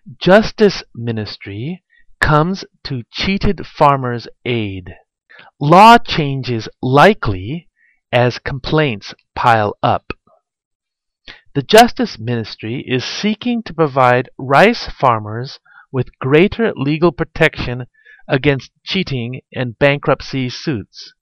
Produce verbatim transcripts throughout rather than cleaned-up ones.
Justice Ministry comes to cheated farmers' aid. Law changes likely as complaints pile up. The Justice Ministry is seeking to provide rice farmers with greater legal protection against cheating and bankruptcy suits.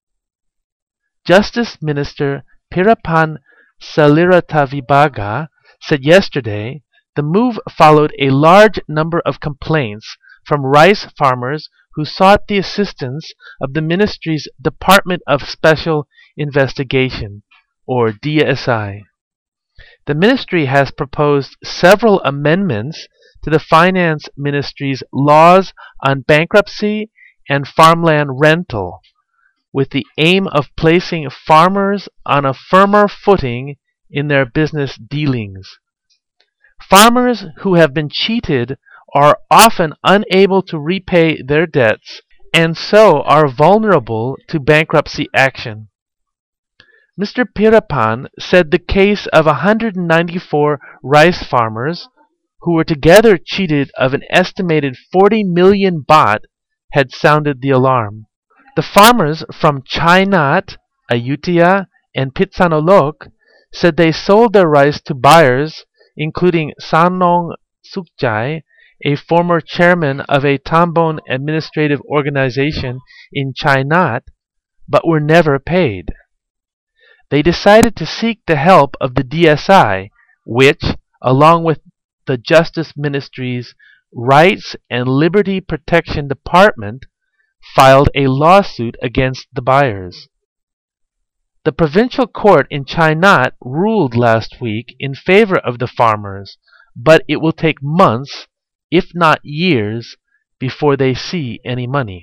Justice Minister Pirapan Saliratavibaga said yesterday the move followed a large number of complaints from rice farmers who sought the assistance of the ministry's Department of Special Investigation, or D S I. The ministry has proposed several amendments to the Finance Ministry's laws on bankruptcy and farmland rental, with the aim of placing farmers on a firmer footing in their business dealings. Farmers who have been cheated are often unable to repay their debts and so are vulnerable to bankruptcy action. Mister Pirapan said the case of one hundred ninety-four rice farmers who were together cheated of an estimated forty million baht had sounded the alarm. The farmers from Chainat, Ayutthaya, and Pitsanolok said they sold their rice to buyers, including Samnong Sukjai, a former chairman of a Tambon administrative organization in Chainat, but were never paid. They decided to seek the help of the D S I, which, along with the Justice Ministry's Rights and Liberty Protection Department, filed a lawsuit against the buyers. The provincial court in Chainat ruled last week in favor of the farmers, but it will take months, if not years, before they see any money.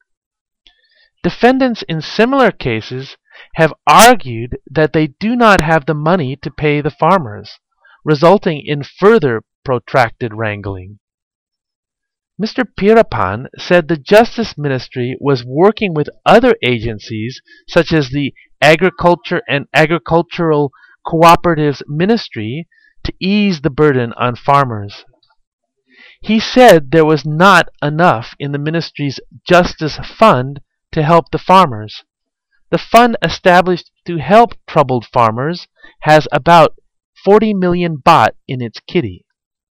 Defendants in similar cases have argued that they do not have the money to pay the farmers, resulting in further protracted wrangling. Mister Pirapan said the Justice Ministry was working with other agencies such as the Agriculture and Agricultural Cooperatives Ministry to ease the burden on farmers. He said there was not enough in the ministry's Justice Fund to help the farmers. The fund established to help troubled farmers has about forty million baht in its kitty.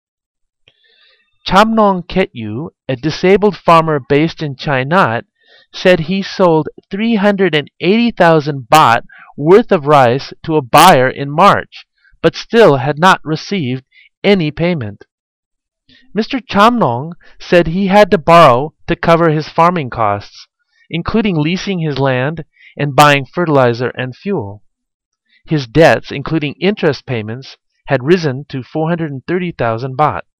Chamnong Ketyu, a disabled farmer based in Chainat, said he sold three hundred eighty thousand baht worth of rice to a buyer in March, but still had not received any payment. Mister Chamnong said he had to borrow to cover his farming costs, including leasing his land and buying fertilizer and fuel. His debts, including interest payments, had risen to four hundred thirty thousand baht.